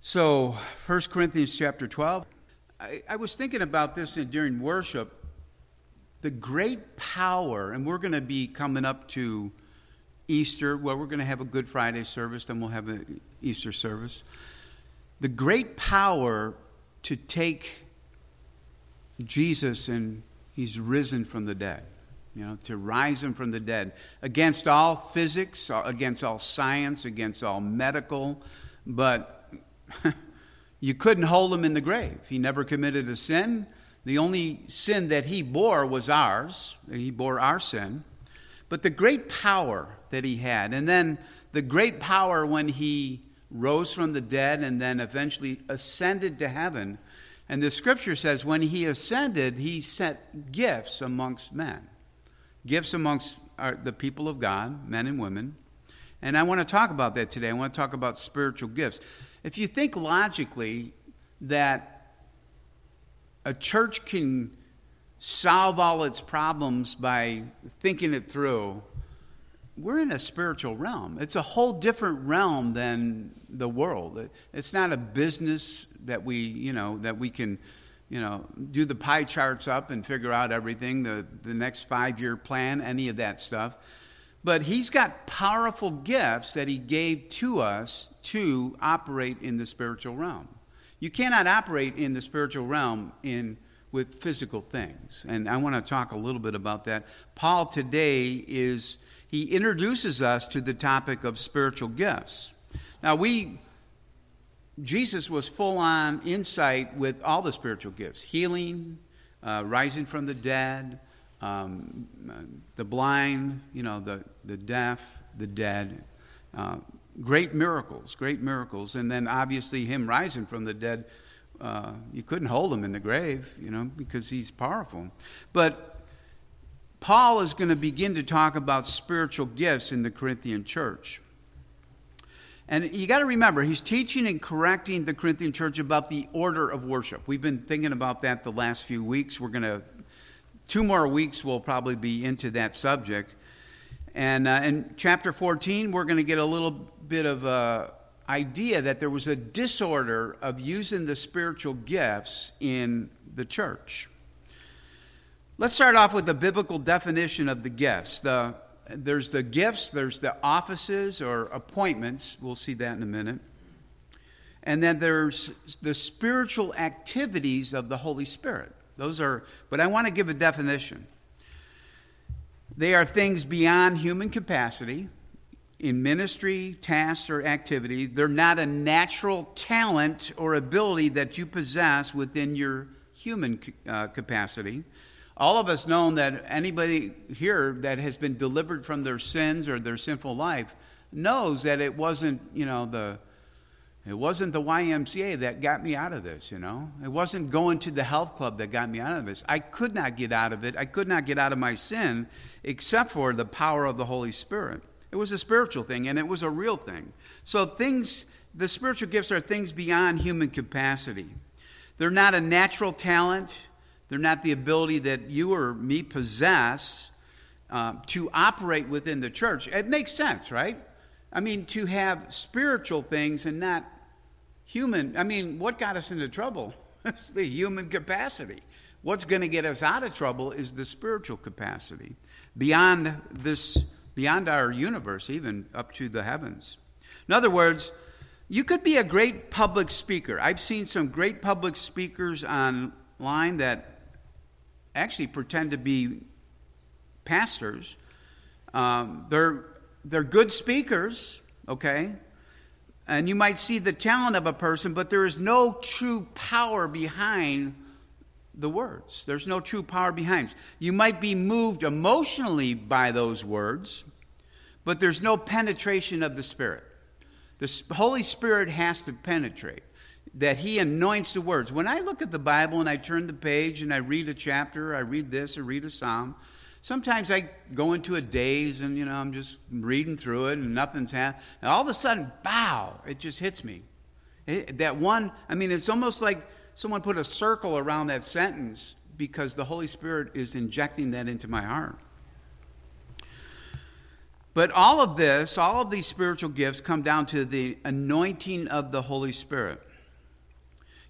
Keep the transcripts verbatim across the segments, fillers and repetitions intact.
So, First Corinthians chapter twelve, I, I was thinking about this in, during worship, the great power, and we're going to be coming up to Easter, well, we're going to have a Good Friday service, then we'll have an Easter service. The great power to take Jesus and he's risen from the dead, you know, to rise him from the dead, against all physics, against all science, against all medical, but you couldn't hold him in the grave. He never committed a sin. The only sin that he bore was ours. He bore our sin. But the great power that he had, and then the great power when he rose from the dead and then eventually ascended to heaven. And the scripture says when he ascended, he sent gifts amongst men. Gifts amongst our, the people of God, men and women. And I want to talk about that today. I want to talk about spiritual gifts. If you think logically that a church can solve all its problems by thinking it through, we're in a spiritual realm. It's a whole different realm than the world. It's not a business that we, you know, that we can, you know, do the pie charts up and figure out everything, the, the next five-year plan, any of that stuff. But he's got powerful gifts that he gave to us to operate in the spiritual realm. You cannot operate in the spiritual realm in with physical things. And I want to talk a little bit about that. Paul today is, he introduces us to the topic of spiritual gifts. Now we, Jesus was full on insight with all the spiritual gifts. Healing, uh, rising from the dead, Um, the blind, you know, the, the deaf, the dead, uh, great miracles, great miracles. And then obviously him rising from the dead, uh, you couldn't hold him in the grave, you know, because he's powerful. But Paul is going to begin to talk about spiritual gifts in the Corinthian church. And you got to remember, he's teaching and correcting the Corinthian church about the order of worship. We've been thinking about that the last few weeks. We're going to Two more weeks we'll probably be into that subject. And uh, in chapter fourteen, we're going to get a little bit of an idea that there was a disorder of using the spiritual gifts in the church. Let's start off with the biblical definition of the gifts. The, there's the gifts, there's the offices or appointments. We'll see that in a minute. And then there's the spiritual activities of the Holy Spirit. Those are, but I want to give a definition. They are things beyond human capacity in ministry, tasks, or activity. They're not a natural talent or ability that you possess within your human uh, capacity. All of us know that anybody here that has been delivered from their sins or their sinful life knows that it wasn't, you know, the It wasn't the Y M C A that got me out of this, you know. It wasn't going to the health club that got me out of this. I could not get out of it. I could not get out of my sin except for the power of the Holy Spirit. It was a spiritual thing, and it was a real thing. So things, the spiritual gifts are things beyond human capacity. They're not a natural talent. They're not the ability that you or me possess uh, to operate within the church. It makes sense, right? I mean, to have spiritual things and not human. I mean, what got us into trouble? It's the human capacity. What's going to get us out of trouble is the spiritual capacity. Beyond this, beyond our universe, even up to the heavens. In other words, you could be a great public speaker. I've seen some great public speakers online that actually pretend to be pastors. Um, they're they're good speakers, okay? And you might see the talent of a person, but there is no true power behind the words. There's no true power behind. You might be moved emotionally by those words, but there's no penetration of the Spirit. The Holy Spirit has to penetrate, that He anoints the words. When I look at the Bible and I turn the page and I read a chapter, I read this, I read a psalm, sometimes I go into a daze and, you know, I'm just reading through it and nothing's happening. And all of a sudden, bow, it just hits me. It, that one, I mean, it's almost like someone put a circle around that sentence because the Holy Spirit is injecting that into my heart. But all of this, all of these spiritual gifts come down to the anointing of the Holy Spirit.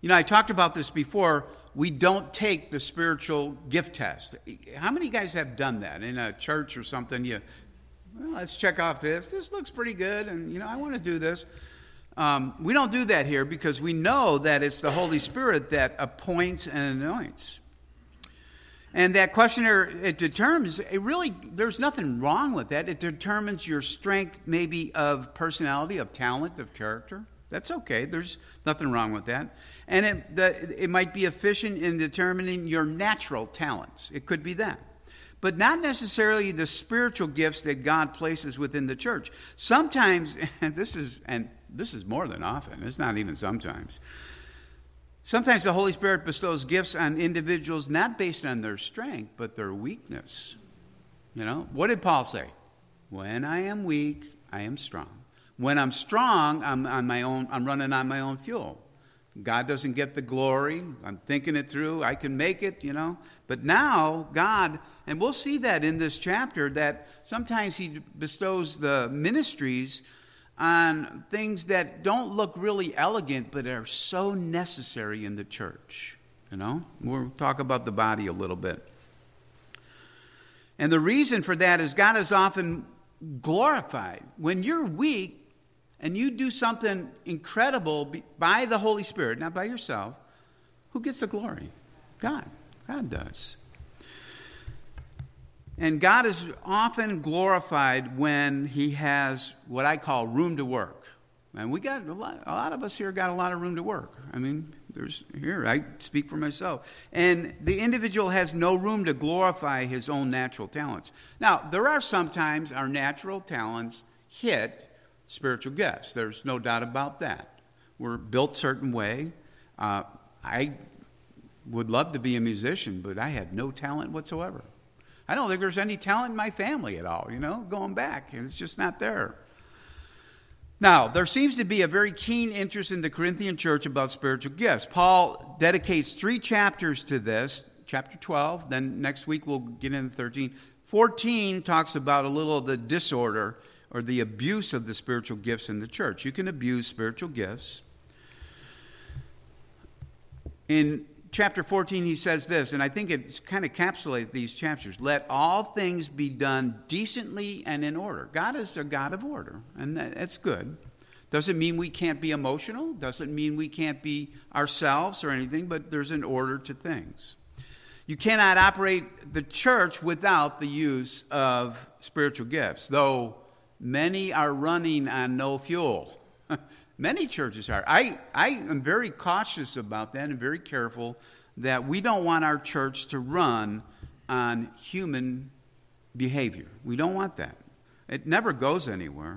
You know, I talked about this before. We don't take the spiritual gift test. How many guys have done that in a church or something? You, well, let's check off this. This looks pretty good, and, you know, I want to do this. Um, we don't do that here because we know that it's the Holy Spirit that appoints and anoints. And that questionnaire, it determines, it really, there's nothing wrong with that. It determines your strength maybe of personality, of talent, of character. That's okay. There's nothing wrong with that. And it, the, it might be efficient in determining your natural talents. It could be that. But not necessarily the spiritual gifts that God places within the church. Sometimes, and this is, and this is more than often, it's not even sometimes. Sometimes the Holy Spirit bestows gifts on individuals not based on their strength, but their weakness. You know, what did Paul say? When I am weak, I am strong. When I'm strong, I'm on my own, I'm running on my own fuel. God doesn't get the glory. I'm thinking it through. I can make it, you know. But now, God, and we'll see that in this chapter, that sometimes he bestows the ministries on things that don't look really elegant, but are so necessary in the church. You know, we'll talk about the body a little bit. And the reason for that is God is often glorified. When you're weak and you do something incredible by the Holy Spirit, not by yourself, who gets the glory? God. God does. And God is often glorified when he has what I call room to work. And we got a lot, a lot of us here got a lot of room to work. I mean, there's here, I speak for myself. And the individual has no room to glorify his own natural talents. Now, there are sometimes our natural talents hit spiritual gifts. There's no doubt about that. We're built a certain way. Uh, I would love to be a musician, but I have no talent whatsoever. I don't think there's any talent in my family at all, you know, going back. It's just not there. Now, there seems to be a very keen interest in the Corinthian church about spiritual gifts. Paul dedicates three chapters to this, chapter twelve, then next week we'll get into thirteen. fourteen talks about a little of the disorder or the abuse of the spiritual gifts in the church. You can abuse spiritual gifts. In chapter fourteen, he says this, and I think it kind of encapsulates these chapters. Let all things be done decently and in order. God is a God of order, and that's good. Doesn't mean we can't be emotional. Doesn't mean we can't be ourselves or anything, but there's an order to things. You cannot operate the church without the use of spiritual gifts, though many are running on no fuel. Many churches are. I, I am very cautious about that and very careful that we don't want our church to run on human behavior. We don't want that. It never goes anywhere.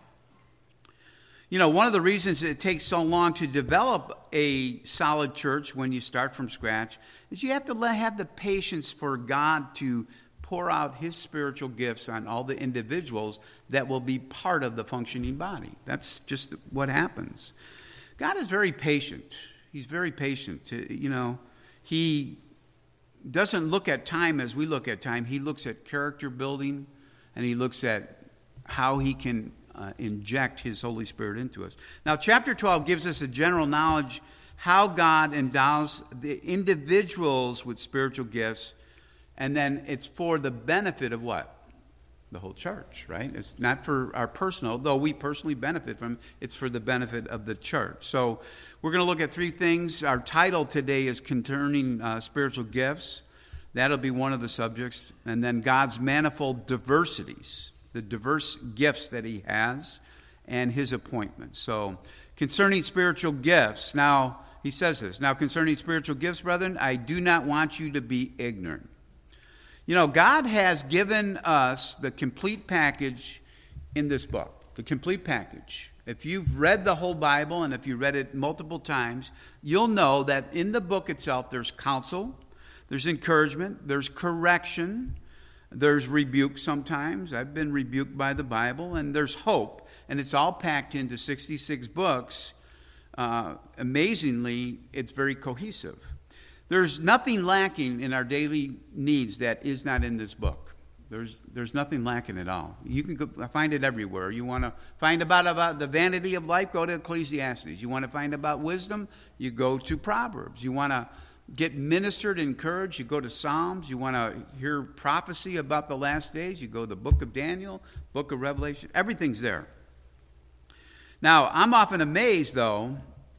You know, one of the reasons it takes so long to develop a solid church when you start from scratch is you have to let, have the patience for God to pour out his spiritual gifts on all the individuals that will be part of the functioning body. That's just what happens. God is very patient. He's very patient. To, you know, he doesn't look at time as we look at time. He looks at character building, and he looks at how he can uh, inject his Holy Spirit into us. Now, chapter twelve gives us a general knowledge how God endows the individuals with spiritual gifts. And then it's for the benefit of what? The whole church, right? It's not for our personal, though we personally benefit from it. It's for the benefit of the church. So we're going to look at three things. Our title today is Concerning uh, Spiritual Gifts. That'll be one of the subjects. And then God's manifold diversities, the diverse gifts that he has, and his appointments. So concerning spiritual gifts. Now, he says this. Now, concerning spiritual gifts, brethren, I do not want you to be ignorant. You know, God has given us the complete package in this book, the complete package. If you've read the whole Bible and if you read it multiple times, you'll know that in the book itself there's counsel, there's encouragement, there's correction, there's rebuke sometimes. I've been rebuked by the Bible, and there's hope. And it's all packed into sixty-six books. Uh, amazingly, it's very cohesive. There's nothing lacking in our daily needs that is not in this book. There's there's nothing lacking at all. You can go, find it everywhere. You want to find about, about the vanity of life, go to Ecclesiastes. You want to find about wisdom, you go to Proverbs. You want to get ministered, encouraged, you go to Psalms. You want to hear prophecy about the last days, you go to the book of Daniel, book of Revelation. Everything's there. Now, I'm often amazed, though,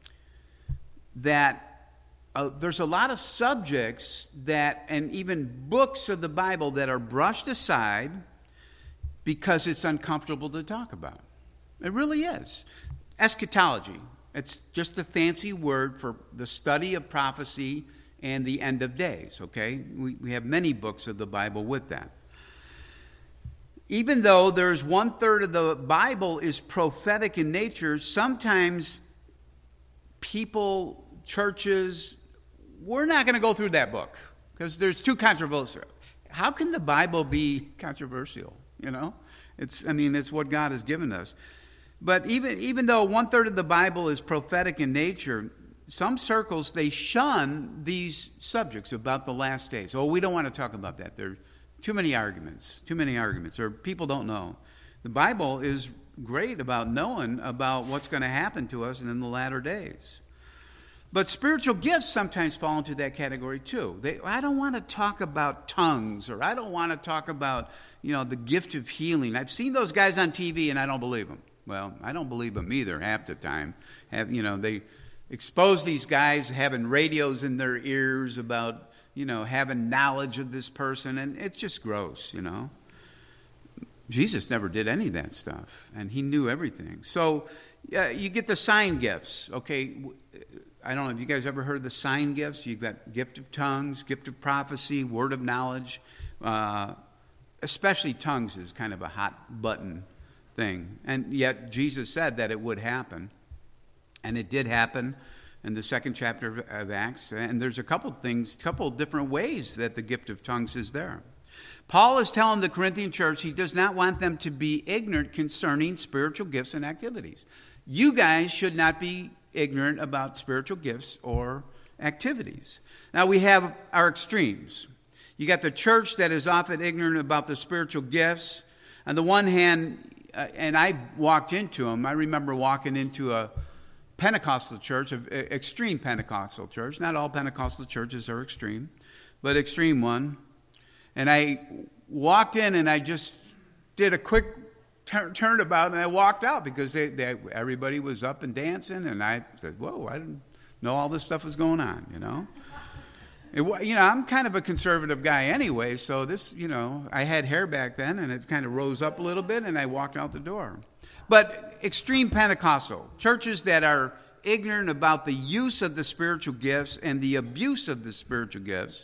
that Uh, there's a lot of subjects that, and even books of the Bible that are brushed aside because it's uncomfortable to talk about. It really is. Eschatology. It's just a fancy word for the study of prophecy and the end of days, okay? We, we have many books of the Bible with that. Even though there's one third of the Bible is prophetic in nature, sometimes people, churches, we're not going to go through that book because there's too controversial. How can the Bible be controversial? You know, it's, I mean, it's what God has given us. But even, even though one third of the Bible is prophetic in nature, some circles, they shun these subjects about the last days. Oh, we don't want to talk about that. There are too many arguments, too many arguments, or people don't know. The Bible is great about knowing about what's going to happen to us in the latter days. But spiritual gifts sometimes fall into that category too. They, I don't want to talk about tongues, or I don't want to talk about, you know, the gift of healing. I've seen those guys on T V and I don't believe them. Well, I don't believe them either half the time. Have, you know, they expose these guys having radios in their ears about, you know, having knowledge of this person, and it's just gross, you know. Jesus never did any of that stuff, and he knew everything. So uh, you get the sign gifts, okay. I don't know, have you guys ever heard of the sign gifts? You've got gift of tongues, gift of prophecy, word of knowledge. Uh, especially tongues is kind of a hot button thing. And yet Jesus said that it would happen. And it did happen in the second chapter of, of Acts. And there's a couple things, a couple different ways that the gift of tongues is there. Paul is telling the Corinthian church he does not want them to be ignorant concerning spiritual gifts and activities. You guys should not be ignorant about spiritual gifts or activities. Now we have our extremes. You got the church that is often ignorant about the spiritual gifts. On the one hand, uh, and I walked into them. I remember walking into a Pentecostal church, an extreme Pentecostal church. Not all Pentecostal churches are extreme, but extreme one. And I walked in and I just did a quick Turn, turned about and I walked out because they, they, everybody was up and dancing, and I said, "Whoa! I didn't know all this stuff was going on." You know, it, you know, I'm kind of a conservative guy anyway, so this, you know, I had hair back then, and it kind of rose up a little bit, and I walked out the door. But extreme Pentecostal churches that are ignorant about the use of the spiritual gifts and the abuse of the spiritual gifts.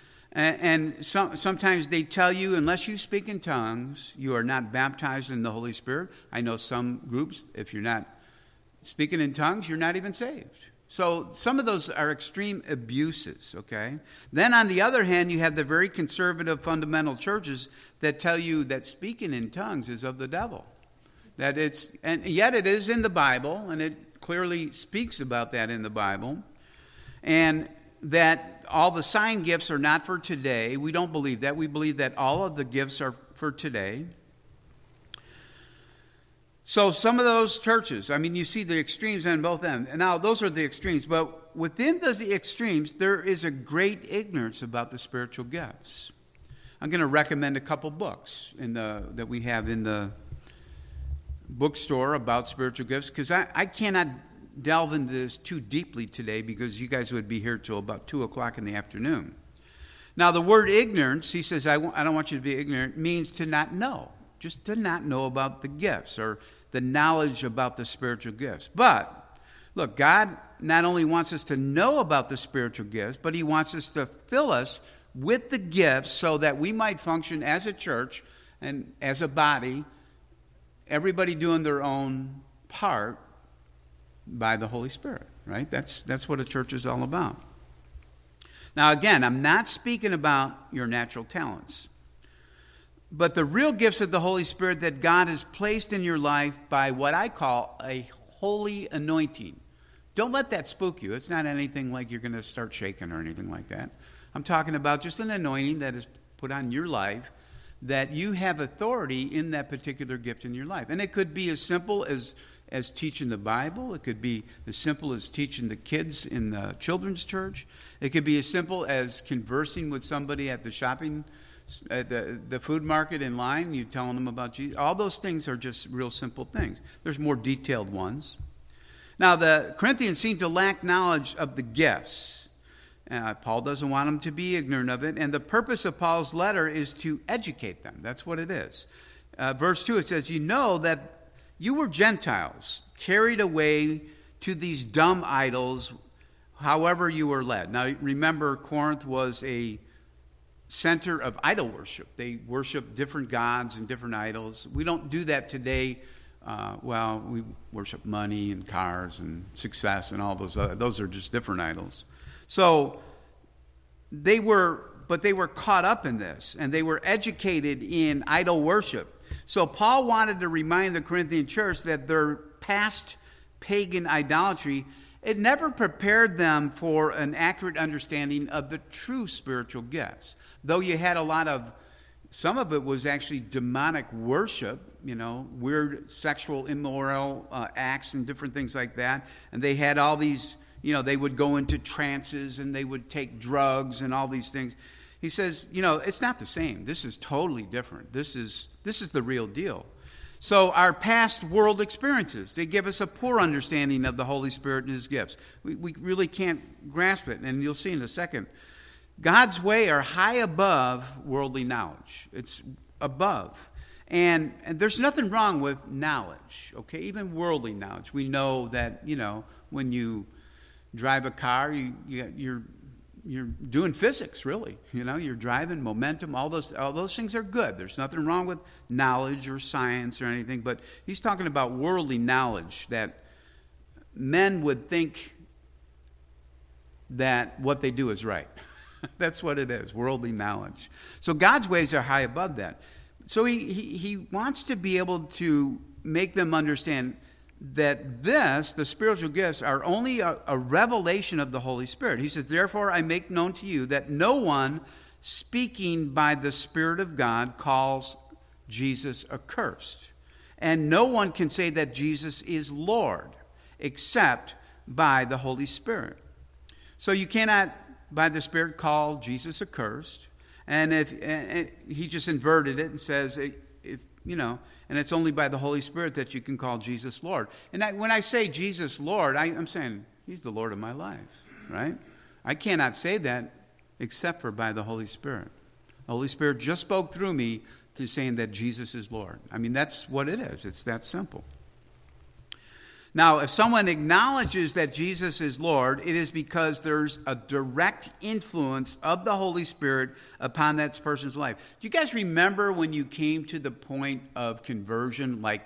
And some, sometimes they tell you, unless you speak in tongues, you are not baptized in the Holy Spirit. I know some groups, if you're not speaking in tongues, you're not even saved. So some of those are extreme abuses, okay? Then on the other hand, you have the very conservative fundamental churches that tell you that speaking in tongues is of the devil. That it's, and yet it is in the Bible, and it clearly speaks about that in the Bible. And that all the sign gifts are not for today. We don't believe that. We believe that all of the gifts are for today. So some of those churches, I mean, you see the extremes on both ends. And now those are the extremes. But within the extremes, there is a great ignorance about the spiritual gifts. I'm going to recommend a couple books in the that we have in the bookstore about spiritual gifts, because I, I cannot delve into this too deeply today because you guys would be here till about two o'clock in the afternoon. Now, the word ignorance, he says, I, w- I don't want you to be ignorant, means to not know, just to not know about the gifts or the knowledge about the spiritual gifts. But, look, God not only wants us to know about the spiritual gifts, but he wants us to fill us with the gifts so that we might function as a church and as a body, everybody doing their own part by the Holy Spirit, right? That's that's what a church is all about. Now, again, I'm not speaking about your natural talents, but the real gifts of the Holy Spirit that God has placed in your life by what I call a holy anointing. Don't let that spook you. It's not anything like you're going to start shaking or anything like that. I'm talking about just an anointing that is put on your life that you have authority in that particular gift in your life. And it could be as simple as as teaching the Bible. It could be as simple as teaching the kids in the children's church. It could be as simple as conversing with somebody at the shopping, at the, the food market in line, you telling them about Jesus. All those things are just real simple things. There's more detailed ones. Now, the Corinthians seem to lack knowledge of the gifts. Uh, Paul doesn't want them to be ignorant of it. And the purpose of Paul's letter is to educate them. That's what it is. Uh, verse two, it says, you know that you were Gentiles, carried away to these dumb idols, however you were led. Now, remember, Corinth was a center of idol worship. They worshiped different gods and different idols. We don't do that today. Uh, well, we worship money and cars and success and all those other, those are just different idols. So they were, but they were caught up in this, and they were educated in idol worship. So Paul wanted to remind the Corinthian church that their past pagan idolatry, it never prepared them for an accurate understanding of the true spiritual gifts. Though you had a lot of, some of it was actually demonic worship, you know, weird sexual immoral uh, acts and different things like that. And they had all these, you know, they would go into trances and they would take drugs and all these things. He says, you know, it's not the same. This is totally different. This is this is the real deal. So our past world experiences, they give us a poor understanding of the Holy Spirit and His gifts. We, we really can't grasp it, and you'll see in a second. God's way are high above worldly knowledge. It's above. And, and there's nothing wrong with knowledge, okay? Even worldly knowledge. We know that, you know, when you drive a car, you, you you're You're doing physics, really. You know, you're driving, momentum, all those all those things are good. There's nothing wrong with knowledge or science or anything, but he's talking about worldly knowledge, that men would think that what they do is right. That's what it is, worldly knowledge. So God's ways are high above that. So he, he, he wants to be able to make them understand that this, the spiritual gifts, are only a, a revelation of the Holy Spirit. He says, therefore I make known to you that no one speaking by the Spirit of God calls Jesus accursed. And no one can say that Jesus is Lord except by the Holy Spirit. So you cannot, by the Spirit, call Jesus accursed. And if and he just inverted it and says, if you know, and it's only by the Holy Spirit that you can call Jesus Lord. And I, when I say Jesus Lord, I, I'm saying He's the Lord of my life, right? I cannot say that except for by the Holy Spirit. The Holy Spirit just spoke through me to saying that Jesus is Lord. I mean, that's what it is. It's that simple. Now, if someone acknowledges that Jesus is Lord, it is because there's a direct influence of the Holy Spirit upon that person's life. Do you guys remember when you came to the point of conversion, like,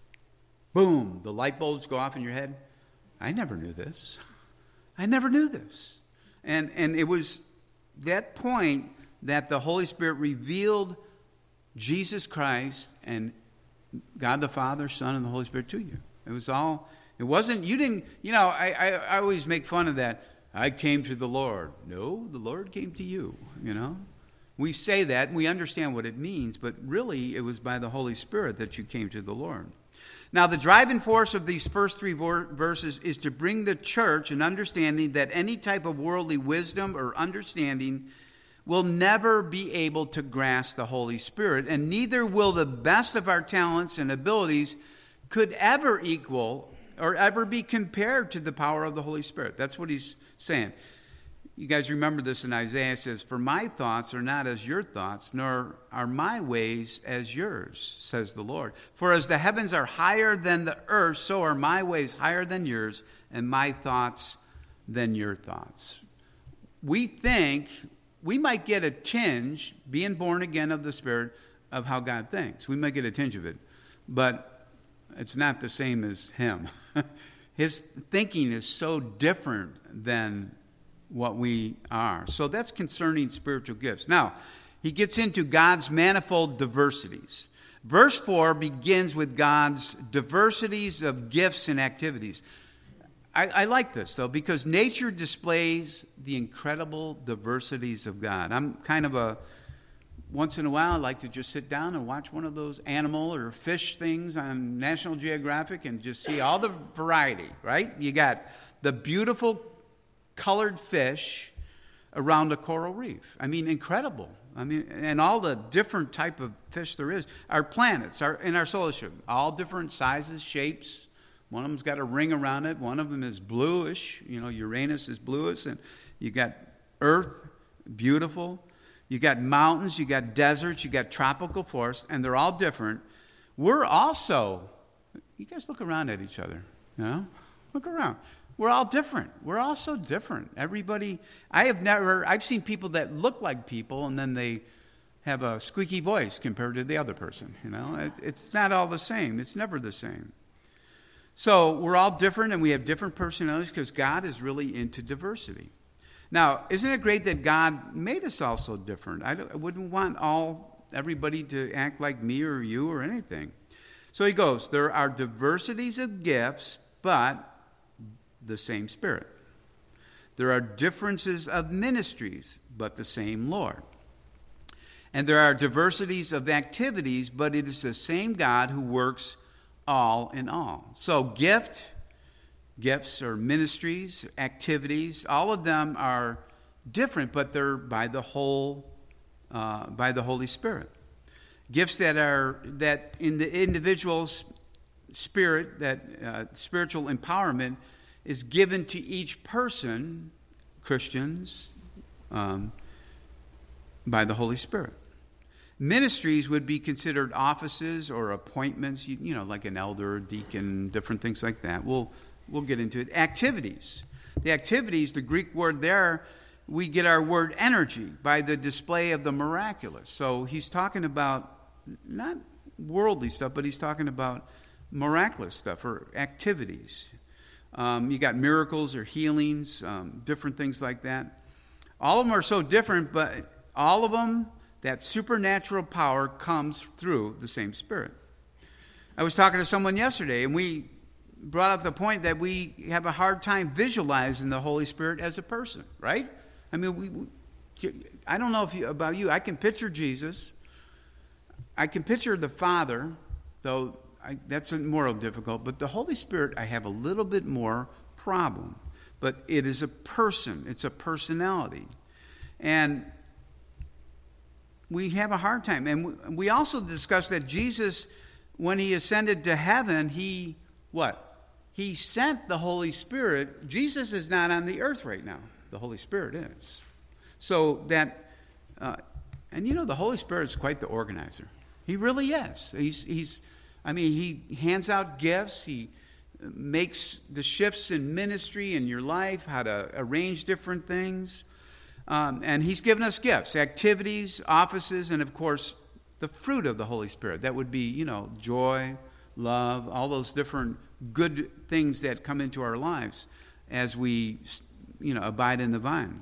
boom, the light bulbs go off in your head? I never knew this. I never knew this. And, and it was that point that the Holy Spirit revealed Jesus Christ and God the Father, Son, and the Holy Spirit to you. It was all... It wasn't, you didn't, you know, I, I, I always make fun of that. I came to the Lord. No, the Lord came to you, you know. We say that and we understand what it means, but really it was by the Holy Spirit that you came to the Lord. Now, the driving force of these first three verses is to bring the church an understanding that any type of worldly wisdom or understanding will never be able to grasp the Holy Spirit, and neither will the best of our talents and abilities could ever equal or ever be compared to the power of the Holy Spirit. That's what he's saying. You guys remember this in Isaiah. It says, for my thoughts are not as your thoughts, nor are my ways as yours, says the Lord. For as the heavens are higher than the earth, so are my ways higher than yours, and my thoughts than your thoughts. We think we might get a tinge, being born again of the Spirit, of how God thinks. We might get a tinge of it, but it's not the same as Him. His thinking is so different than what we are. So that's concerning spiritual gifts. Now, he gets into God's manifold diversities. Verse four begins with God's diversities of gifts and activities. I, I like this, though, because nature displays the incredible diversities of God. I'm kind of a once in a while, I like to just sit down and watch one of those animal or fish things on National Geographic and just see all the variety, right? You got the beautiful colored fish around a coral reef. I mean, incredible. I mean, and all the different type of fish there is. Our planets are in our solar system, all different sizes, shapes. One of them's got a ring around it. One of them is bluish. You know, Uranus is bluish. And you got Earth, beautiful. You got mountains, you got deserts, you got tropical forests, and they're all different. We're also, you guys look around at each other, you know? Look around. We're all different. We're all so different. Everybody, I have never, I've seen people that look like people, and then they have a squeaky voice compared to the other person, you know? It, it's not all the same. It's never the same. So we're all different, and we have different personalities because God is really into diversity. Now, isn't it great that God made us all so different? I, I wouldn't want all everybody to act like me or you or anything. So he goes, there are diversities of gifts, but the same Spirit. There are differences of ministries, but the same Lord. And there are diversities of activities, but it is the same God who works all in all. So gift, gifts or ministries, activities, all of them are different, but they're by the whole, uh, by the Holy Spirit. Gifts that are, that in the individual's spirit, that uh, spiritual empowerment is given to each person, Christians, um, by the Holy Spirit. Ministries would be considered offices or appointments, you, you know, like an elder, deacon, different things like that. We'll We'll get into it. Activities. The activities, the Greek word there, we get our word energy by the display of the miraculous. So he's talking about not worldly stuff, but he's talking about miraculous stuff or activities. Um, you got miracles or healings, um, different things like that. All of them are so different, but all of them, that supernatural power comes through the same Spirit. I was talking to someone yesterday, and we brought up the point that we have a hard time visualizing the Holy Spirit as a person, right? I mean, we, we I don't know if you, about you. I can picture Jesus. I can picture the Father, though I, that's more difficult. But the Holy Spirit, I have a little bit more problem. But it is a person. It's a personality. And we have a hard time. And we also discussed that Jesus, when he ascended to heaven, he, what? He sent the Holy Spirit. Jesus is not on the earth right now. The Holy Spirit is. So that, uh, and you know, the Holy Spirit is quite the organizer. He really is. He's, he's, I mean, he hands out gifts. He makes the shifts in ministry in your life, how to arrange different things. Um, and he's given us gifts, activities, offices, and of course, the fruit of the Holy Spirit. That would be, you know, joy, love, all those different good things that come into our lives as we, you know, abide in the vine.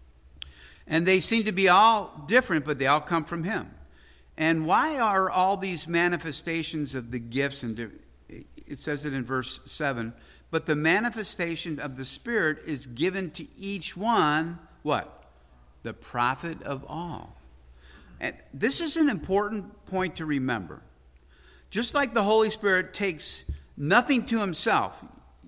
And they seem to be all different, but they all come from him. And why are all these manifestations of the gifts, and it says it in verse seven, but the manifestation of the Spirit is given to each one, what? The profit of all. And this is an important point to remember. Just like the Holy Spirit takes nothing to himself.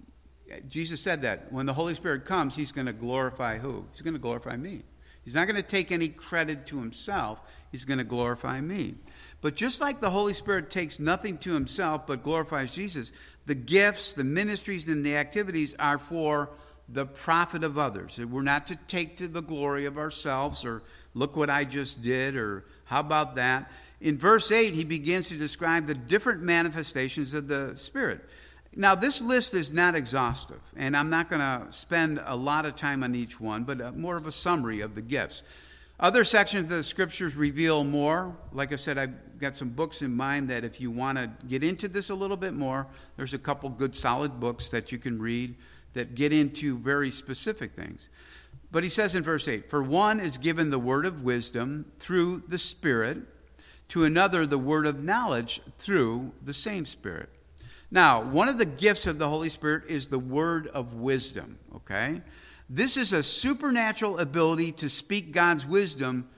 Jesus said that when the Holy Spirit comes, he's going to glorify who? He's going to glorify me. He's not going to take any credit to himself. He's going to glorify me. But just like the Holy Spirit takes nothing to himself but glorifies Jesus, the gifts, the ministries, and the activities are for the profit of others. We're not to take to the glory of ourselves or look what I just did or how about that. In verse eight, he begins to describe the different manifestations of the Spirit. Now, this list is not exhaustive, and I'm not going to spend a lot of time on each one, but more of a summary of the gifts. Other sections of the Scriptures reveal more. Like I said, I've got some books in mind that if you want to get into this a little bit more, there's a couple good solid books that you can read that get into very specific things. But he says in verse eight, for one is given the word of wisdom through the Spirit, to another the word of knowledge through the same Spirit. Now, one of the gifts of the Holy Spirit is the word of wisdom, okay? This is a supernatural ability to speak God's wisdom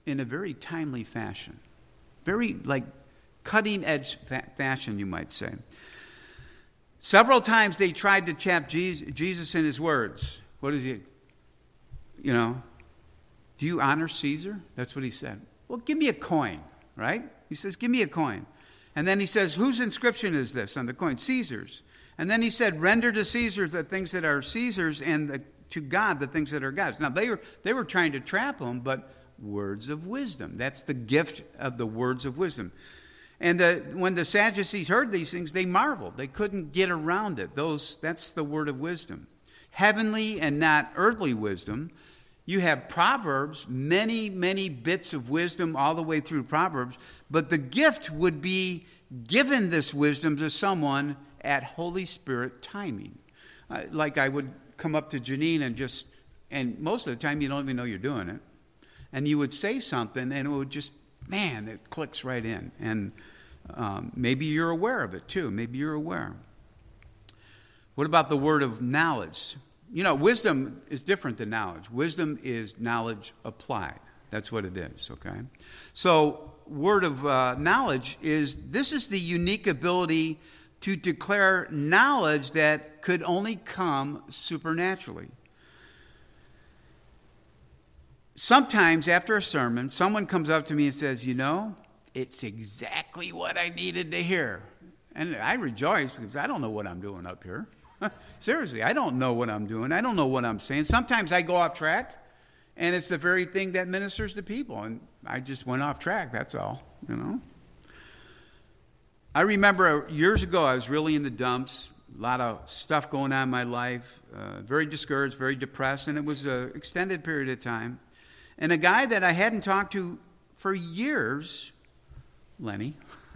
in a very timely fashion. Very, like, cutting-edge fa- fashion, you might say. Several times they tried to trap Jesus in his words. What is he? You know, do you honor Caesar? That's what he said. Well, give me a coin, right? He says, give me a coin. And then he says, whose inscription is this on the coin? Caesar's. And then he said, render to Caesar the things that are Caesar's, and the, to God the things that are God's. Now, they were, they were trying to trap him, but words of wisdom. That's the gift of the words of wisdom. And the, when the Sadducees heard these things, they marveled. They couldn't get around it. Those, that's the word of wisdom. Heavenly and not earthly wisdom. You have Proverbs, many, many bits of wisdom all the way through Proverbs, but the gift would be given this wisdom to someone at Holy Spirit timing. Uh, like I would come up to Janine and just, and most of the time you don't even know you're doing it, and you would say something and it would just, man, it clicks right in. And um, maybe you're aware of it too. Maybe you're aware. What about the word of knowledge? You know, wisdom is different than knowledge. Wisdom is knowledge applied. That's what it is, okay? So, word of uh, knowledge is, this is the unique ability to declare knowledge that could only come supernaturally. Sometimes after a sermon, someone comes up to me and says, you know, it's exactly what I needed to hear. And I rejoice because I don't know what I'm doing up here. Seriously, I don't know what I'm doing. I don't know what I'm saying. Sometimes I go off track, and it's the very thing that ministers to people. And I just went off track, that's all, you know. I remember years ago, I was really in the dumps, a lot of stuff going on in my life, uh, very discouraged, very depressed, and it was an extended period of time. And a guy that I hadn't talked to for years, Lenny,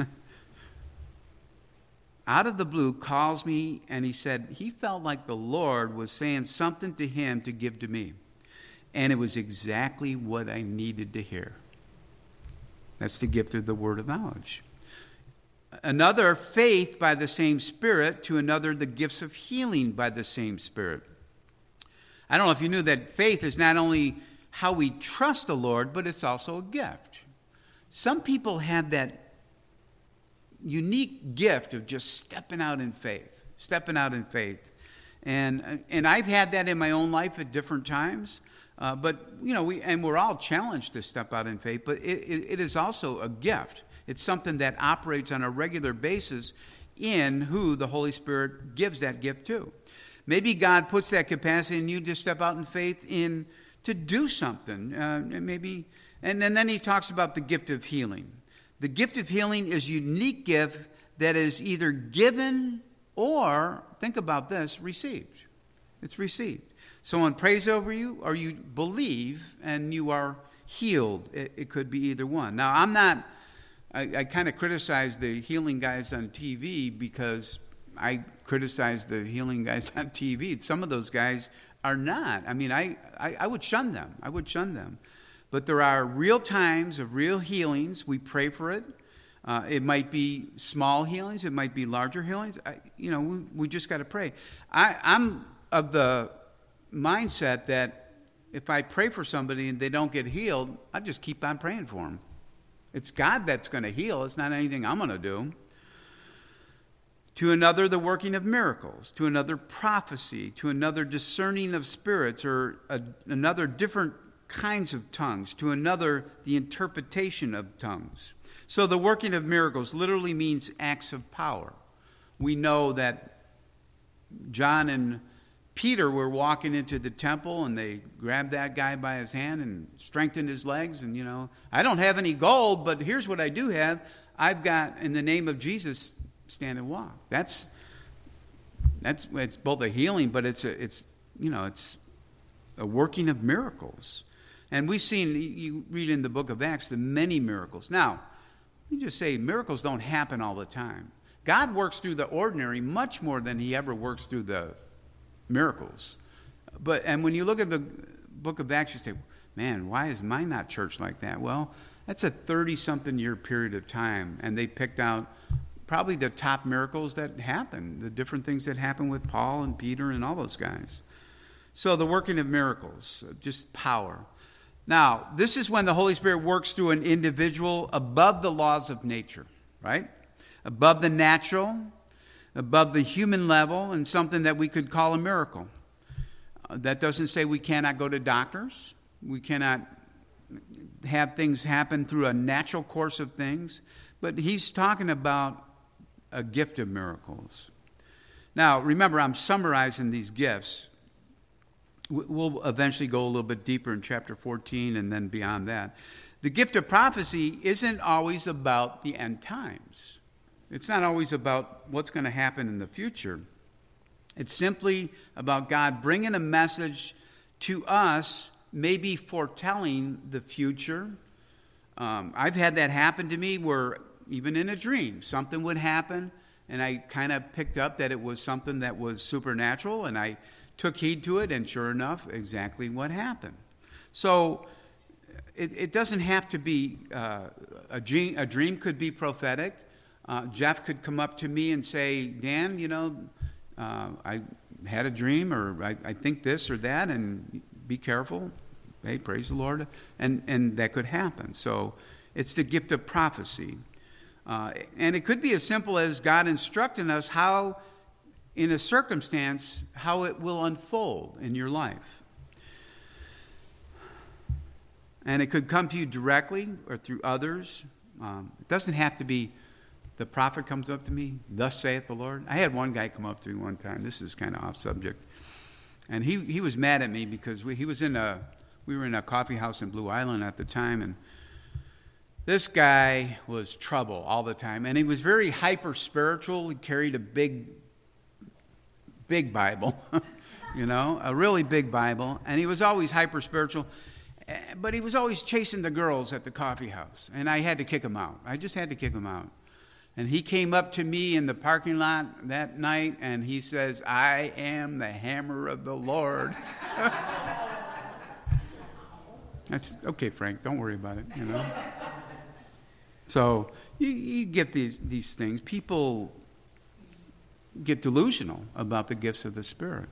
out of the blue calls me, and he said he felt like the Lord was saying something to him to give to me. And it was exactly what I needed to hear. That's the gift of the word of knowledge. Another, faith by the same Spirit. To another, the gifts of healing by the same Spirit. I don't know if you knew that faith is not only how we trust the Lord, but it's also a gift. Some people had that unique gift of just stepping out in faith, stepping out in faith. And and I've had that in my own life at different times. Uh, but, you know, we and we're all challenged to step out in faith, but it, it, it is also a gift. It's something that operates on a regular basis in who the Holy Spirit gives that gift to. Maybe God puts that capacity in you to step out in faith in to do something. Uh, maybe, and, and then he talks about the gift of healing. The gift of healing is a unique gift that is either given or, think about this, received. It's received. Someone prays over you, or you believe and you are healed. It, it could be either one. Now, I'm not, I, I kind of criticize the healing guys on T V because I criticize the healing guys on T V. Some of those guys are not. I mean, I, I, I would shun them. I would shun them. But there are real times of real healings. We pray for it. Uh, it might be small healings. It might be larger healings. I, you know, we, we just got to pray. I, I'm of the mindset that if I pray for somebody and they don't get healed, I just keep on praying for them. It's God that's going to heal. It's not anything I'm going to do. To another, the working of miracles. To another, prophecy. To another, discerning of spirits, or a, another, different kinds of tongues. To another, the interpretation of tongues. So the working of miracles literally means acts of power. We know that John and Peter were walking into the temple, and they grabbed that guy by his hand and strengthened his legs. And, you know, I don't have any gold, but here's what I do have. I've got, in the name of Jesus, stand and walk. That's, that's it's both a healing, but it's, a, it's you know, it's a working of miracles. And we've seen, you read in the book of Acts, the many miracles. Now, you just say miracles don't happen all the time. God works through the ordinary much more than he ever works through the miracles. But and when you look at the book of Acts, you say, man, why is mine not church like that? Well, that's a thirty-something year period of time, and they picked out probably the top miracles that happened, the different things that happened with Paul and Peter and all those guys. So the working of miracles, just power. Now, this is when the Holy Spirit works through an individual above the laws of nature, right? Above the natural, above the human level, and something that we could call a miracle. Uh, that doesn't say we cannot go to doctors. We cannot have things happen through a natural course of things. But he's talking about a gift of miracles. Now, remember, I'm summarizing these gifts. We'll eventually go a little bit deeper in chapter fourteen and then beyond that. The gift of prophecy isn't always about the end times. It's not always about what's going to happen in the future. It's simply about God bringing a message to us, maybe foretelling the future. Um, I've had that happen to me where even in a dream, something would happen, and I kind of picked up that it was something that was supernatural, and I took heed to it, and sure enough, exactly what happened. So it, it doesn't have to be, uh, a, dream, a dream could be prophetic. Uh, Jeff could come up to me and say, Dan, you know, uh, I had a dream, or I, I think this or that, and be careful. Hey, praise the Lord. And, and that could happen. So it's the gift of prophecy. Uh, and it could be as simple as God instructing us how, in a circumstance, how it will unfold in your life. And it could come to you directly or through others. Um, it doesn't have to be the prophet comes up to me, thus saith the Lord. I had one guy come up to me one time. This is kind of off subject. And he, he was mad at me because we, he was in a, we were in a coffee house in Blue Island at the time, and this guy was trouble all the time. And he was very hyper-spiritual. He carried a big, big Bible, you know, a really big Bible. And he was always hyper-spiritual. But he was always chasing the girls at the coffee house. And I had to kick him out. I just had to kick him out. And he came up to me in the parking lot that night, and he says, I am the hammer of the Lord. That's okay, Frank, don't worry about it, you know. So you, you get these, these things. People get delusional about the gifts of the Spirit.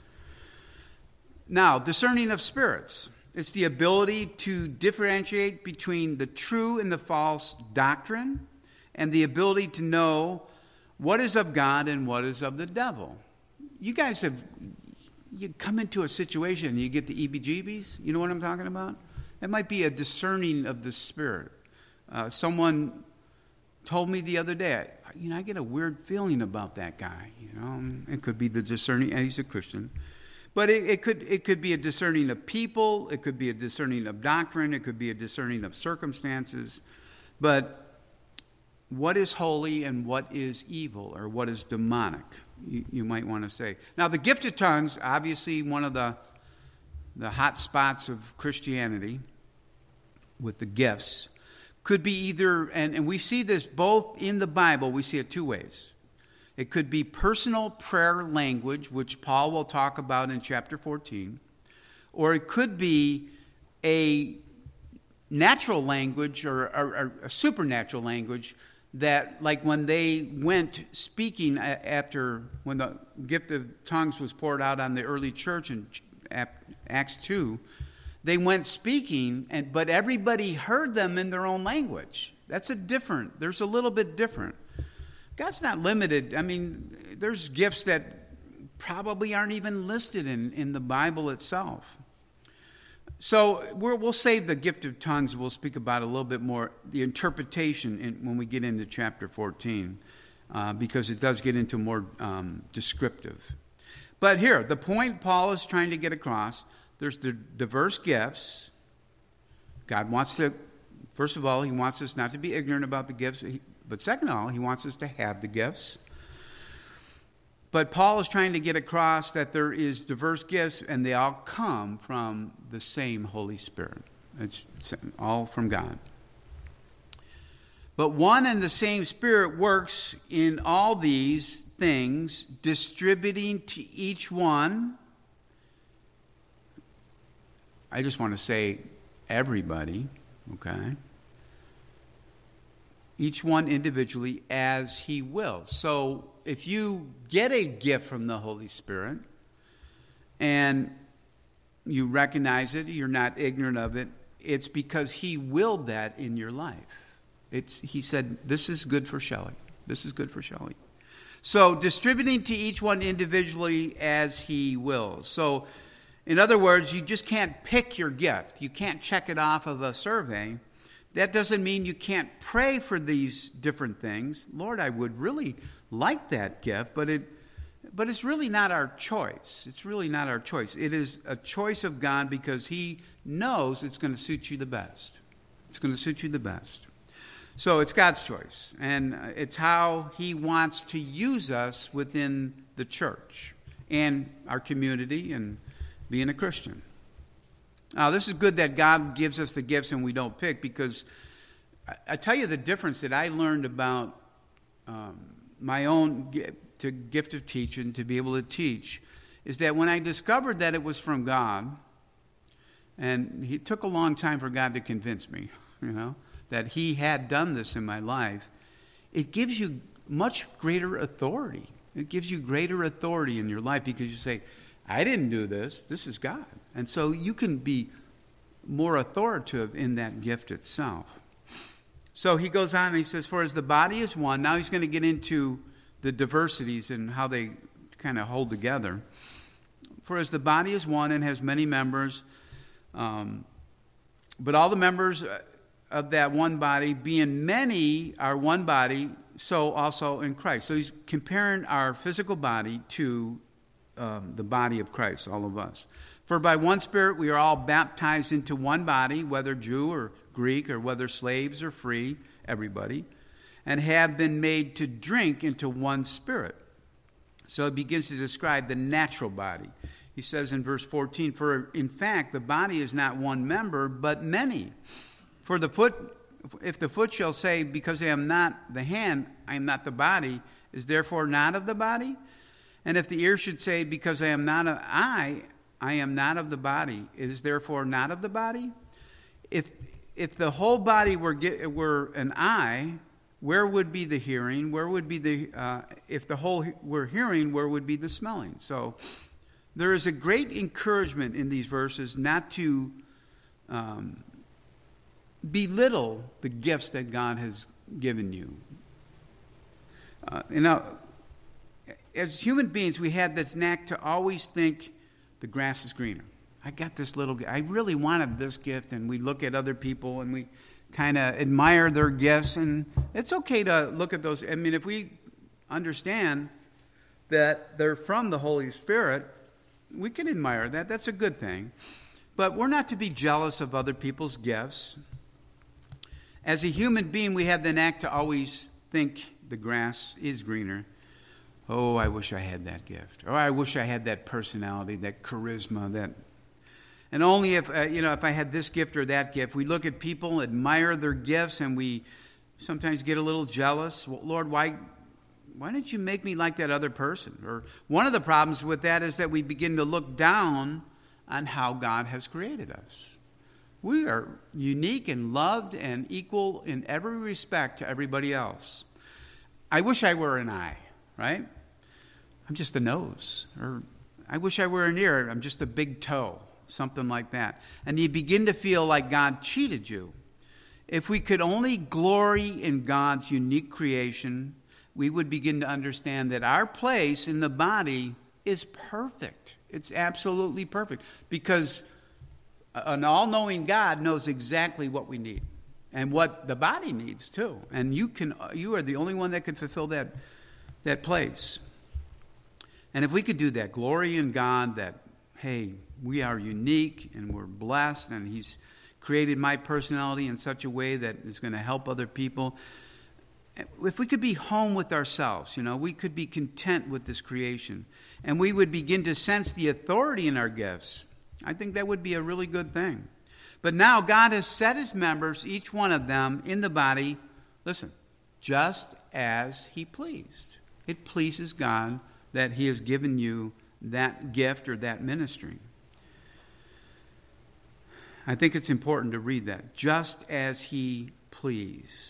Now, discerning of spirits. It's the ability to differentiate between the true and the false doctrine, and the ability to know what is of God and what is of the devil. You guys have, you come into a situation and you get the E B G Bs. You know what I'm talking about? That might be a discerning of the Spirit. Uh, someone told me the other day, you know, I get a weird feeling about that guy. You know, it could be the discerning, and he's a Christian. But it, it could it could be a discerning of people. It could be a discerning of doctrine. It could be a discerning of circumstances. But what is holy and what is evil, or what is demonic, you, you might want to say. Now, the gift of tongues, obviously one of the, the hot spots of Christianity with the gifts, could be either, and, and we see this both in the Bible, we see it two ways. It could be personal prayer language, which Paul will talk about in chapter fourteen, or it could be a natural language or, or, or a supernatural language that, like when they went speaking after, when the gift of tongues was poured out on the early church in Acts two, they went speaking, and but everybody heard them in their own language. That's a different, there's a little bit different. God's not limited. I mean, there's gifts that probably aren't even listed in, in the Bible itself. So we're, we'll save the gift of tongues. We'll speak about it a little bit more, the interpretation in, when we get into chapter fourteen, uh, because it does get into more um, descriptive. But here, the point Paul is trying to get across, there's the diverse gifts. God wants to, first of all, he wants us not to be ignorant about the gifts, but second of all, he wants us to have the gifts. But Paul is trying to get across that there is diverse gifts, and they all come from the same Holy Spirit. It's all from God. But one and the same Spirit works in all these things, distributing to each one. I just want to say everybody, okay? Each one individually as he wills. So if you get a gift from the Holy Spirit and you recognize it, you're not ignorant of it, it's because he willed that in your life. It's, he said, this is good for Shelley. This is good for Shelley. So distributing to each one individually as he wills. So in other words, you just can't pick your gift. You can't check it off of a survey. That doesn't mean you can't pray for these different things. Lord, I would really like that gift, but it but it's really not our choice. It's really not our choice. It is a choice of God because he knows it's going to suit you the best. It's going to suit you the best. So it's God's choice, and it's how he wants to use us within the church and our community and being a Christian. Now, this is good that God gives us the gifts and we don't pick, because I, I tell you the difference that I learned about um, my own to gift of teaching, to be able to teach, is that when I discovered that it was from God, and it took a long time for God to convince me, you know, that he had done this in my life, it gives you much greater authority. It gives you greater authority in your life because you say, I didn't do this. This is God. And so you can be more authoritative in that gift itself. So he goes on and he says, for as the body is one, now he's going to get into the diversities and how they kind of hold together. For as the body is one and has many members, um, but all the members of that one body, being many, are one body, so also in Christ. So he's comparing our physical body to um, the body of Christ, all of us. For by one Spirit we are all baptized into one body, whether Jew or Greek, or whether slaves or free, everybody, and have been made to drink into one Spirit. So it begins to describe the natural body. He says in verse fourteen, for in fact the body is not one member, but many. For the foot, if the foot shall say, because I am not the hand, I am not the body, is therefore not of the body? And if the ear should say, because I am not an eye, I am not of the body, is therefore not of the body? If if the whole body were were an eye, where would be the hearing? Where would be the uh, if the whole were hearing? Where would be the smelling? So there is a great encouragement in these verses not to Um, belittle the gifts that God has given you. Uh, you know, as human beings, we have this knack to always think the grass is greener. I got this little, I really wanted this gift, and we look at other people and we kind of admire their gifts, and it's okay to look at those. I mean, if we understand that they're from the Holy Spirit, we can admire that. That's a good thing. But we're not to be jealous of other people's gifts. As a human being, we have the knack to always think the grass is greener. Oh, I wish I had that gift. Or I wish I had that personality, that charisma, that... And only if, uh, you know, if I had this gift or that gift. We look at people, admire their gifts, and we sometimes get a little jealous. Well, Lord, why, why didn't you make me like that other person? Or one of the problems with that is that we begin to look down on how God has created us. We are unique and loved and equal in every respect to everybody else. I wish I were an eye, right? I'm just a nose. Or I wish I were an ear. I'm just a big toe, something like that. And you begin to feel like God cheated you. If we could only glory in God's unique creation, we would begin to understand that our place in the body is perfect. It's absolutely perfect, because an all-knowing God knows exactly what we need and what the body needs too. And you can, you are the only one that can fulfill that, that place. And if we could do that, glory in God that, hey, we are unique and we're blessed, and he's created my personality in such a way that is going to help other people. If we could be home with ourselves, you know, we could be content with this creation, and we would begin to sense the authority in our gifts, I think that would be a really good thing. But now God has set his members, each one of them, in the body, listen, just as he pleased. It pleases God that he has given you that gift or that ministry. I think it's important to read that. Just as he pleased.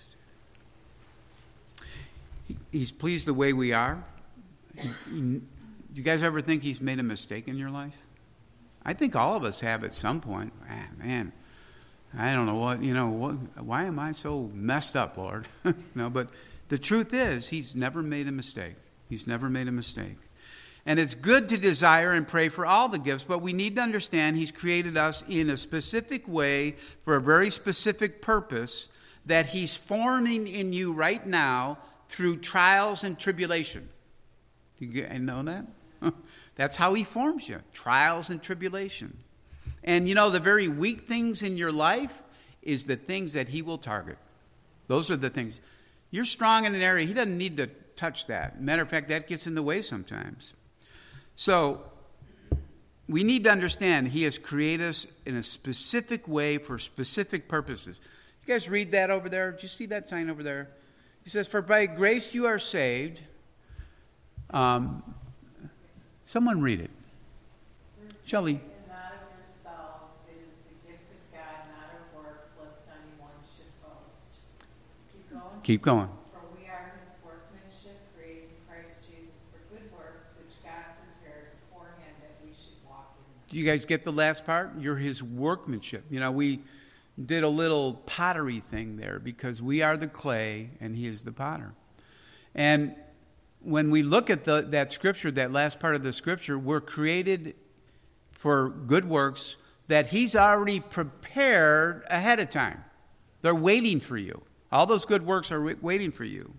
He's pleased the way we are. He, he, do you guys ever think he's made a mistake in your life? I think all of us have at some point. Man, man, I don't know what, you know, what, why am I so messed up, Lord? No, but the truth is, he's never made a mistake. He's never made a mistake. And it's good to desire and pray for all the gifts, but we need to understand he's created us in a specific way for a very specific purpose that he's forming in you right now through trials and tribulation. You know that? That's how he forms you, trials and tribulation. And you know, the very weak things in your life is the things that he will target. Those are the things. You're strong in an area, he doesn't need to touch that. Matter of fact, that gets in the way sometimes. So, we need to understand he has created us in a specific way for specific purposes. You guys read that over there? Do you see that sign over there? He says, for by grace you are saved. Um, someone read it. Shelley. Not of yourselves, it is the gift of God, not of works, lest anyone should boast. Keep going. Keep going. For we are his workmanship, created in Christ Jesus for good works, which God prepared beforehand that we should walk in them. Do you guys get the last part? You're his workmanship. You know, we did a little pottery thing there because we are the clay and he is the potter. And when we look at the, that scripture, that last part of the scripture, we're created for good works that he's already prepared ahead of time. They're waiting for you. All those good works are waiting for you.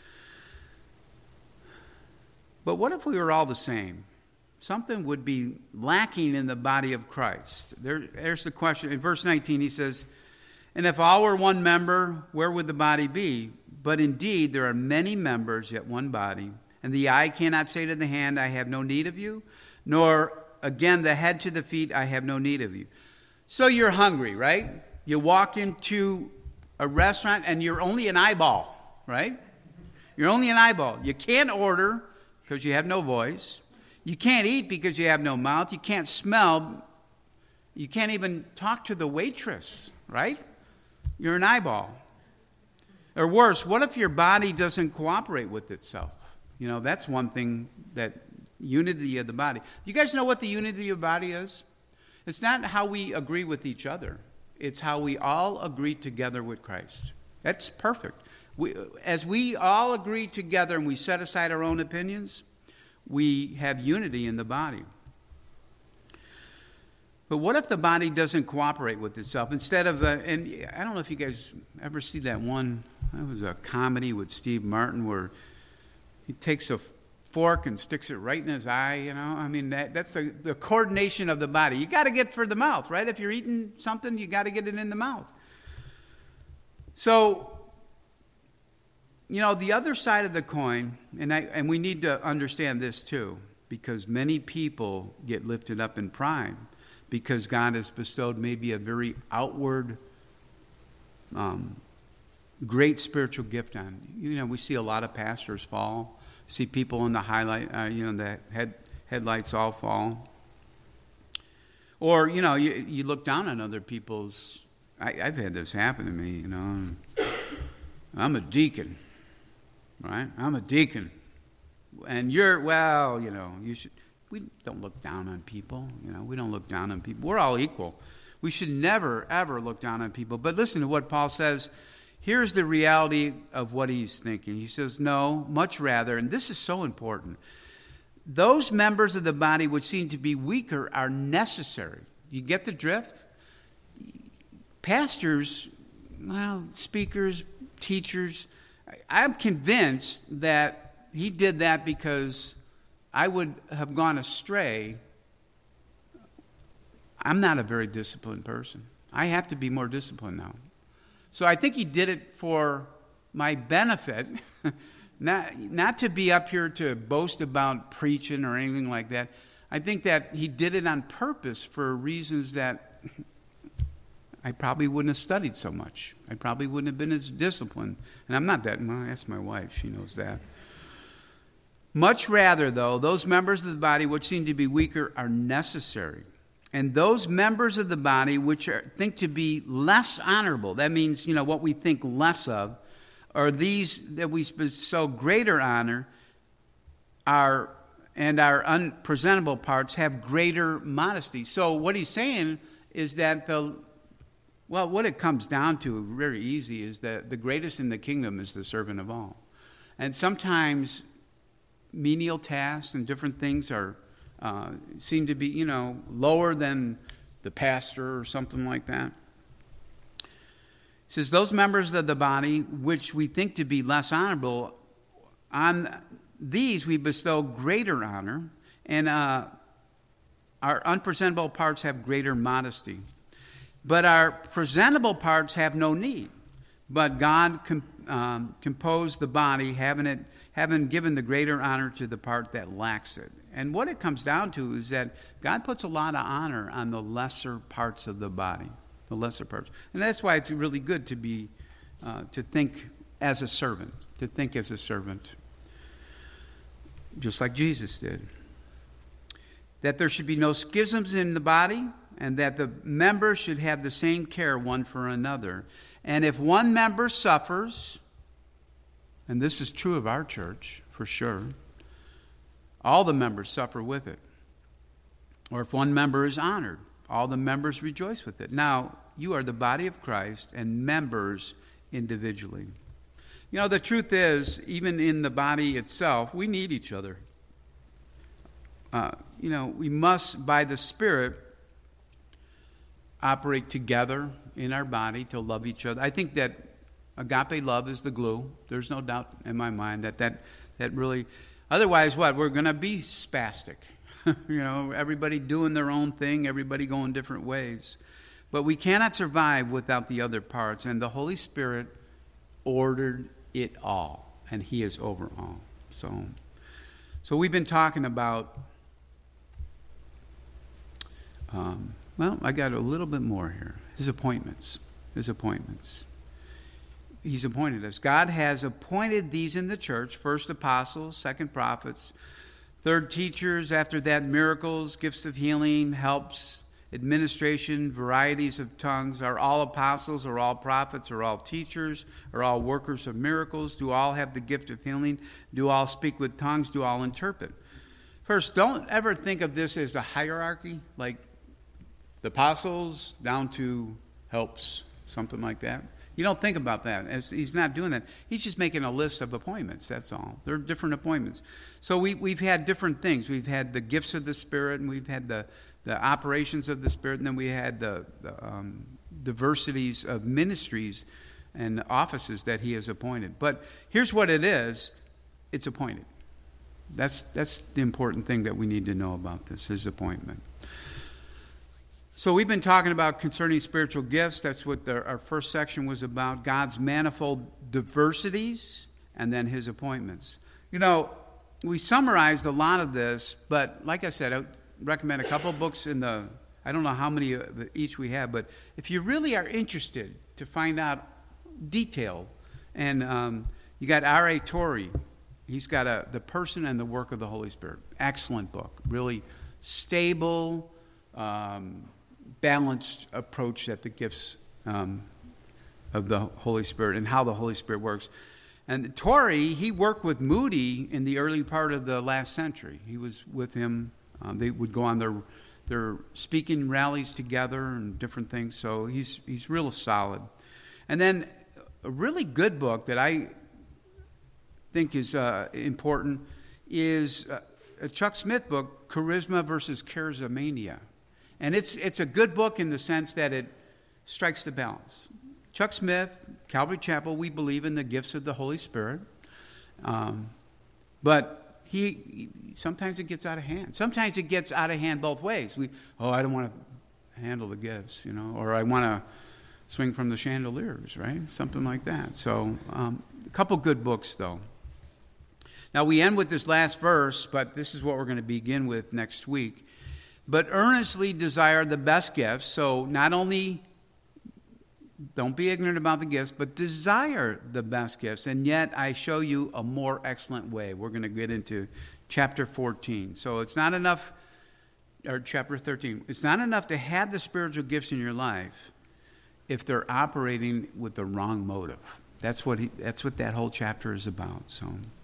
But what if we were all the same? Something would be lacking in the body of Christ. There, there's the question. In verse nineteen, he says, and if all were one member, where would the body be? But indeed, there are many members, yet one body. And the eye cannot say to the hand, I have no need of you. Nor, again, the head to the feet, I have no need of you. So you're hungry, right? You walk into a restaurant and you're only an eyeball, right? You're only an eyeball. You can't order because you have no voice. You can't eat because you have no mouth. You can't smell. You can't even talk to the waitress, right? You're an eyeball. Or worse, what if your body doesn't cooperate with itself? You know, that's one thing, that unity of the body. You guys know what the unity of the body is? It's not how we agree with each other. It's how we all agree together with Christ. That's perfect. We, as we all agree together and we set aside our own opinions, we have unity in the body. But what if the body doesn't cooperate with itself? Instead of, uh, and I don't know if you guys ever see that one, that was a comedy with Steve Martin where he takes a fork and sticks it right in his eye, you know? I mean, that, that's the, the coordination of the body. You got to get for the mouth, right? If you're eating something, you got to get it in the mouth. So, you know, the other side of the coin, and I, and we need to understand this too, because many people get lifted up in pride because God has bestowed maybe a very outward, um, great spiritual gift on. You know, we see a lot of pastors fall. See people in the highlight, uh, you know, the head headlights all fall. Or, you know, you, you look down on other people's. I, I've had this happen to me, you know. I'm a deacon. Right? I'm a deacon. And you're, well, you know, you should, we don't look down on people. You know, we don't look down on people. We're all equal. We should never, ever look down on people. But listen to what Paul says. Here's the reality of what he's thinking. He says, no, much rather, and this is so important, those members of the body which seem to be weaker are necessary. You get the drift? Pastors, well, speakers, teachers, I'm convinced that he did that because I would have gone astray. I'm not a very disciplined person. I have to be more disciplined now. So I think he did it for my benefit, not, not to be up here to boast about preaching or anything like that. I think that he did it on purpose for reasons that I probably wouldn't have studied so much. I probably wouldn't have been as disciplined. And I'm not that. Well, ask my wife. She knows that. Much rather, though, those members of the body which seem to be weaker are necessary. And those members of the body which are, think to be less honorable, that means, you know, what we think less of, or these that we bestow greater honor, are, and our unpresentable parts have greater modesty. So what he's saying is that the Well, what it comes down to, very easy, is that the greatest in the kingdom is the servant of all. And sometimes menial tasks and different things are uh, seem to be, you know, lower than the pastor or something like that. It says, those members of the body which we think to be less honorable, on these we bestow greater honor, and uh, our unpresentable parts have greater modesty. But our presentable parts have no need. But God com- um, composed the body, having it, having given the greater honor to the part that lacks it. And what it comes down to is that God puts a lot of honor on the lesser parts of the body, the lesser parts. And that's why it's really good to be, uh, to think as a servant, to think as a servant, just like Jesus did. That there should be no schisms in the body, and that the members should have the same care one for another. And if one member suffers, and this is true of our church for sure, all the members suffer with it. Or if one member is honored, all the members rejoice with it. Now, you are the body of Christ and members individually. You know, the truth is, even in the body itself, we need each other. Uh, you know, we must, by the Spirit, operate together in our body to love each other. I think that agape love is the glue. There's no doubt in my mind that that, that really... Otherwise, what? We're going to be spastic. You know, everybody doing their own thing, everybody going different ways. But we cannot survive without the other parts. And the Holy Spirit ordered it all. And He is over all. So, so we've been talking about... Um, well, I got a little bit more here. His appointments. His appointments. He's appointed us. God has appointed these in the church. First apostles, second prophets, third teachers, after that miracles, gifts of healing, helps, administration, varieties of tongues. Are all apostles, are all prophets, are all teachers, are all workers of miracles? Do all have the gift of healing? Do all speak with tongues? Do all interpret? First, don't ever think of this as a hierarchy, like the apostles down to helps, something like that. You don't think about that. As he's not doing that. He's just making a list of appointments, that's all. They're different appointments. So we, we've had different things. We've had the gifts of the Spirit, and we've had the, the operations of the Spirit, and then we had the, the um, diversities of ministries and offices that He has appointed. But here's what it is. It's appointed. That's, that's the important thing that we need to know about this, His appointment. So we've been talking about concerning spiritual gifts. That's what the, our first section was about. God's manifold diversities and then His appointments. You know, we summarized a lot of this, but like I said, I recommend a couple books in the, I don't know how many of each we have, but if you really are interested to find out detail, and um, you got R A Torrey. He's got a, The Person and the Work of the Holy Spirit. Excellent book. Really stable, um, balanced approach at the gifts um, of the Holy Spirit and how the Holy Spirit works. And Torrey, he worked with Moody in the early part of the last century. He was with him. Um, they would go on their their speaking rallies together and different things. So he's he's real solid. And then a really good book that I think is uh, important is a Chuck Smith book, Charisma versus Charismania. And it's it's a good book in the sense that it strikes the balance. Chuck Smith, Calvary Chapel, we believe in the gifts of the Holy Spirit. Um, but he sometimes it gets out of hand. Sometimes it gets out of hand both ways. We oh, I don't want to handle the gifts, you know, or I want to swing from the chandeliers, right? Something like that. So um, a couple good books, though. Now we end with this last verse, but this is what we're going to begin with next week. But earnestly desire the best gifts. So not only don't be ignorant about the gifts, but desire the best gifts. And yet I show you a more excellent way. We're going to get into chapter fourteen. So it's not enough, or chapter thirteen. It's not enough to have the spiritual gifts in your life if they're operating with the wrong motive. That's what he, that's what that whole chapter is about. So.